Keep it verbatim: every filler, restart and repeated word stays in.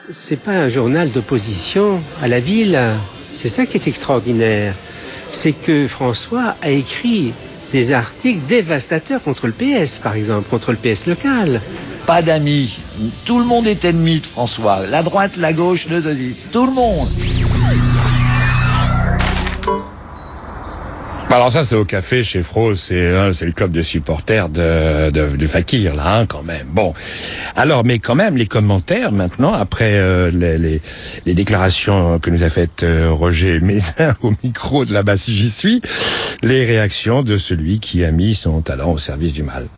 C'est pas un journal d'opposition à la ville. C'est ça qui est extraordinaire. C'est que François a écrit des articles dévastateurs contre le P S, par exemple, contre le P S local. Pas d'amis. Tout le monde est ennemi de François. La droite, la gauche, le dix. Tout le monde. Alors ça, c'est au café chez Fro, c'est hein, c'est le club de supporters de, de, de Fakir, là, hein, quand même. Bon, alors, mais quand même, les commentaires, maintenant, après euh, les, les, les déclarations que nous a faites euh, Roger Mézin au micro de là-bas si j'y suis, les réactions de celui qui a mis son talent au service du mal.